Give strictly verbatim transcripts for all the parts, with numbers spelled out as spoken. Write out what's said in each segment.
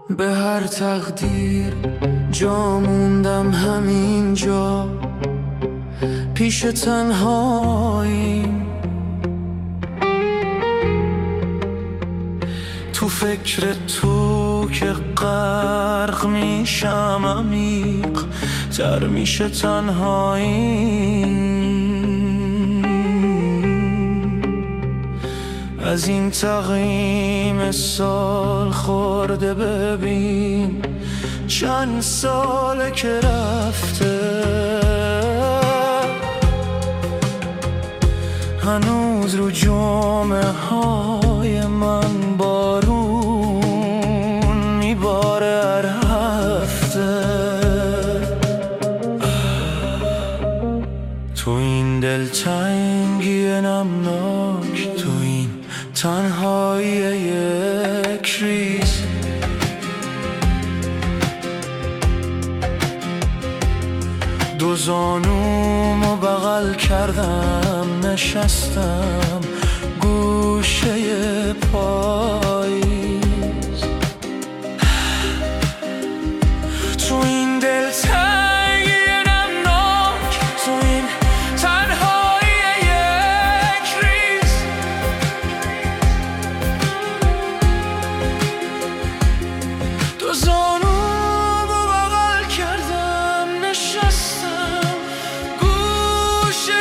به هر تقدیر جا موندم همینجا پیش تنهایی، تو فکر تو که غرق میشم عمیق تر میشه تنهایی. از این تقویم سال خورده ببین چند ساله که رفته، هنوز رو جامعه های من بارون میباره هر هفته. تو این دلتنگی نمناک، تو این تنهایی یک ریز، دو زانومو بغل کردم نشستم گوشه پاییز. تو این دلتنگی نمناک، تو این تنهایی یک ریز، دو زانومو بغل کردم نشستم گوشه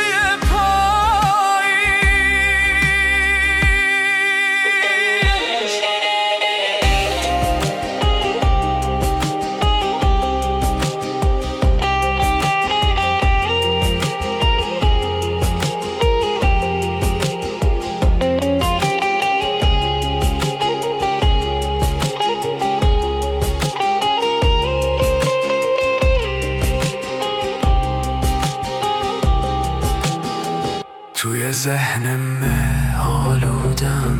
توی ذهنم آلودم،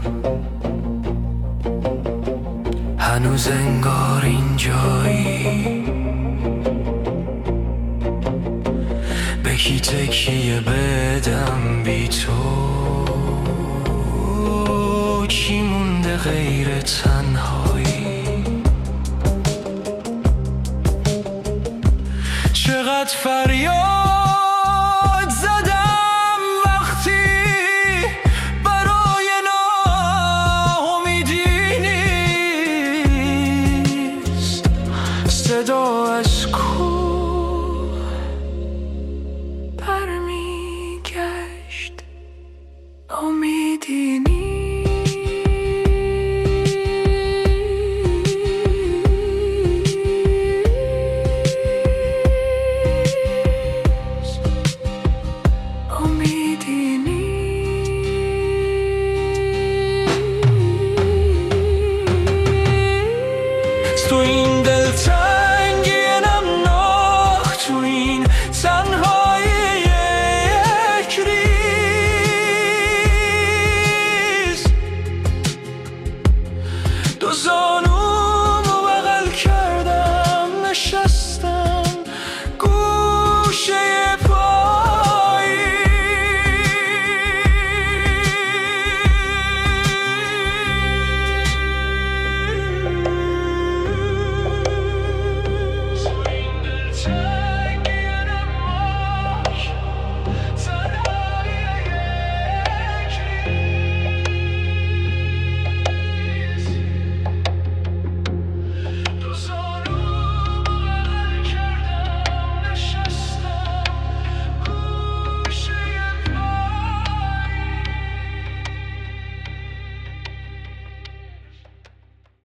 هنوز انگار اینجایی، به کی تکیه بدم بی تو، چی مونده غیر تنهایی. چقدر فریاد صدا از